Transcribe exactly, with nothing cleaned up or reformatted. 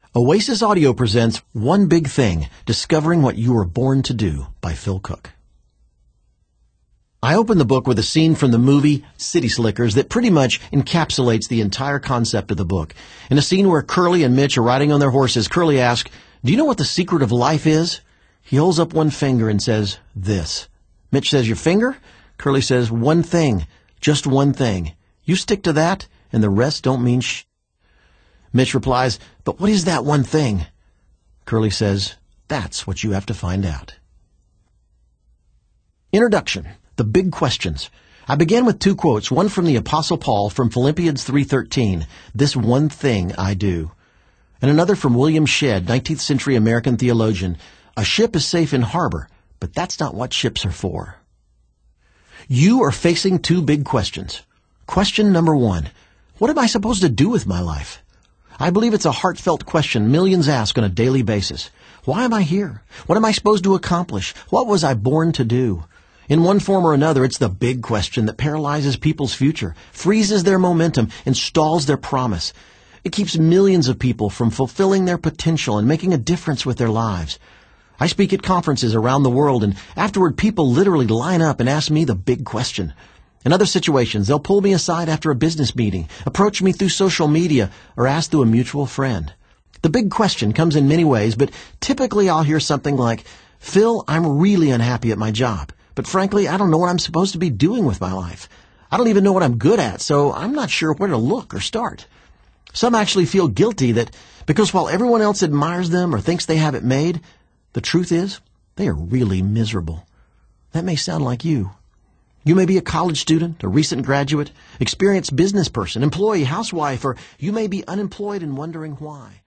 Oasis Audio presents One Big Thing, Discovering What You Were Born to Do by Phil Cook. I open the book with a scene from the movie City Slickers that pretty much encapsulates the entire concept of the book. In a scene where Curly and Mitch are riding on their horses, Curly asks, "Do you know what the secret of life is?" He holds up one finger and says, "This." Mitch says, "Your finger?" Curly says, "One thing, just one thing. You stick to that, and the rest don't mean sh." Mitch replies, "But what is that one thing?" Curly says, "That's what you have to find out." Introduction. The big questions. I began with two quotes, one from the Apostle Paul from Philippians three thirteen, "This one thing I do," and another from William Shedd, nineteenth century American theologian, "A ship is safe in harbor, but that's not what ships are for." You are facing two big questions. Question number one, what am I supposed to do with my life? I believe it's a heartfelt question millions ask on a daily basis. Why am I here? What am I supposed to accomplish? What was I born to do? In one form or another, it's the big question that paralyzes people's future, freezes their momentum, and stalls their promise. It keeps millions of people from fulfilling their potential and making a difference with their lives. I speak at conferences around the world, and afterward people literally line up and ask me the big question. In other situations, they'll pull me aside after a business meeting, approach me through social media, or ask through a mutual friend. The big question comes in many ways, but typically I'll hear something like, "Phil, I'm really unhappy at my job, but frankly, I don't know what I'm supposed to be doing with my life. I don't even know what I'm good at, so I'm not sure where to look or start." Some actually feel guilty that because while everyone else admires them or thinks they have it made, the truth is they are really miserable. That may sound like you. You may be a college student, a recent graduate, experienced business person, employee, housewife, or you may be unemployed and wondering why.